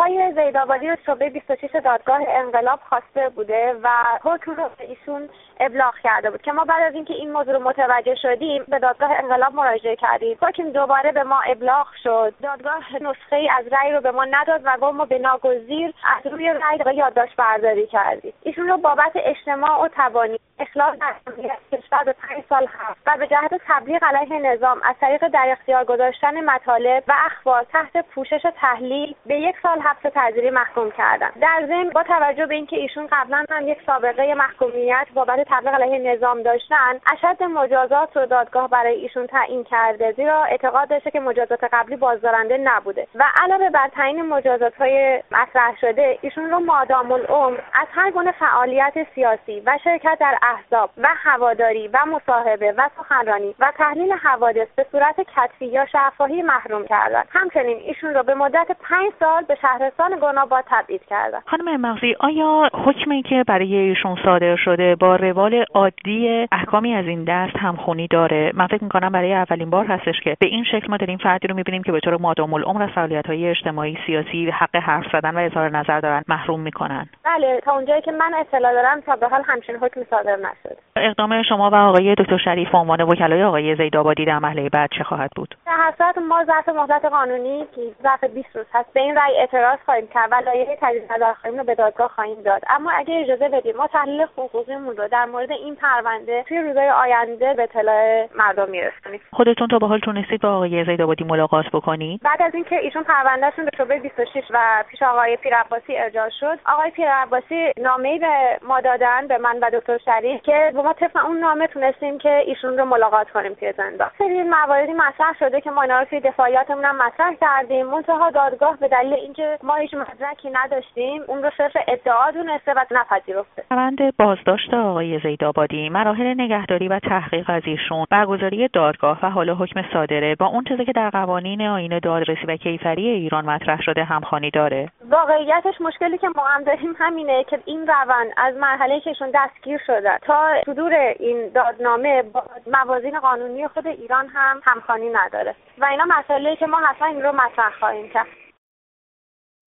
آقای زیدآبادی رو شعبه 26 دادگاه انقلاب خواسته بوده و حکم رو به ایشون ابلاغ کرده بود که ما بعد از اینکه این موضوع رو متوجه شدیم به دادگاه انقلاب مراجعه کردیم. حکم دوباره به ما ابلاغ شد. دادگاه نسخه‌ای از رأی رو به ما نداد و گفت ما بناگزیر از روی رأی یادداشت برداری کردیم. ایشون رو بابت اجتماع و تبانی اخلال در امنیت کشور به 5 سال حبس و به جهت تبلیغ علیه نظام از طریق در اختیار گذاشتن مطالب و اخبار تحت پوشش تحلیل به 1 سال حبس تعزیری محکوم کردن. در ضمن با توجه به اینکه ایشون قبلا هم یک سابقه محکومیت بابت تبلیغ علیه نظام داشتن، اشد مجازات رو دادگاه برای ایشون تعیین کرده، زیرا اعتقاد داشته که مجازات قبلی بازدارنده نبوده و علاوه بر تعیین مجازات‌های مطرح شده، ایشون رو مادام العمر از هر گونه فعالیت سیاسی و شرکت در احزاب و هواداری و مصاحبه و سخنرانی و تحلیل حوادث به صورت کتبی یا شفاهی محروم کردند. همچنین ایشون رو به مدت 5 سال به شهرستان گناباد تبعید کردند. خانم مغزی، آیا حکمی که برای ایشون صادر شده با روال عادی احکامی از این دست همخوانی داره؟ من فکر می‌کنم برای اولین بار هستش که به این شکل ما داریم فردی رو می‌بینیم که به طور مادام العمر از فعالیت‌های اجتماعی، سیاسی، حق حرف زدن و اظهار نظر دارن محروم می‌کنن. بله، تا اونجایی که من اطلاع دارم تا به حال همچین حکمی صادر نشد. اقدام شما و آقای دکتر شریف به عنوان وکلای آقای زیدآبادی در مرحله بعد چه خواهد بود؟ در هر صورت ما ظرف مهلت قانونی که ظرف 20 روز هست به این رأی اعتراض خواهیم کرد و لایحه تجدید نظر خواهیم رو به دادگاه خواهیم داد. اما اگه اجازه بدید ما تحلیل حقوقیمون رو در مورد این پرونده توی روزهای آینده به اطلاع مردم میرسونیم. خودتون تا به حال تونستید با آقای زیدآبادی ملاقات بکنید؟ بعد از اینکه ایشون پروندهشون به شعبه 26 و پیش آقای پیرعباسی ارجاع شد، آقای پیرعباسی نامه‌ای به ما دادن، به من و دکتر شریف، که ما طبق اون نامه تونستیم که ایشون رو ملاقات کنیم توی زندان. سری مواردی مطرح شده که ما اینا رو توی دفاعیاتمون هم مطرح کردیم، منتها دادگاه به دلیل اینکه ما هیچ مدرکی نداشتیم اون رو صرف ادعا دونسته و نپذیرفته. روند بازداشت آقای زیدآبادی، مراحل نگهداری و تحقیق از ایشون، برگزاری دادگاه و حالا حکم صادره با اون چیزی که در قوانین آیین دادرسی و کیفری ایران مطرح شده همخوانی داره؟ واقعیتش مشکلی که ما هم داریم همینه که این روند از مرحله‌ای که ایشون دستگیر شده تا صدور این دادنامه با موازین قانونی خود ایران هم همخوانی نداره و اینا مسائلی که ما حتما این رو مطرح خواهیم کرد.